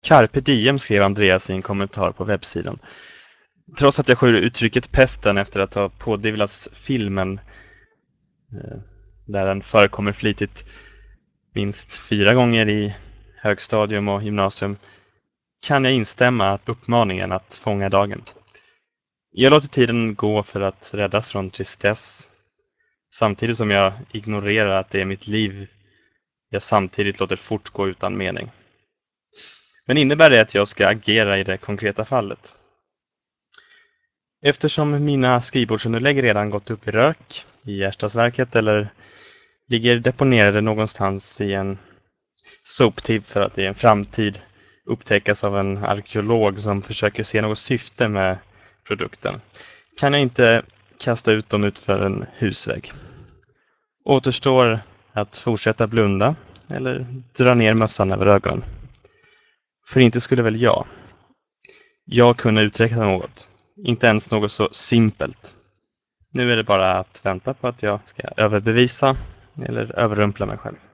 Carpe diem, skrev Andreas i en kommentar på webbsidan. Trots att jag skyr uttrycket pesten efter att ha pådyvlats filmen där den förekommer flitigt minst 4 gånger i högstadium och gymnasium, kan jag instämma uppmaningen att fånga dagen. Jag låter tiden gå för att räddas från tristess, samtidigt som jag ignorerar att det är mitt liv jag samtidigt låter fortgå utan mening. Men innebär det att jag ska agera i det konkreta fallet? Eftersom mina skrivbordsunderlägg redan gått upp i rök i Gärstadsverket eller ligger deponerade någonstans i en soptipp för att i en framtid upptäckas av en arkeolog som försöker se något syfte med produkten, kan jag inte kasta ut dem utför en husvägg. Återstår att fortsätta blunda eller dra ner mössan över ögonen. För inte skulle väl jag kunna uträtta något. Inte ens något så simpelt. Nu är det bara att vänta på att jag ska överbevisa eller överrumpla mig själv.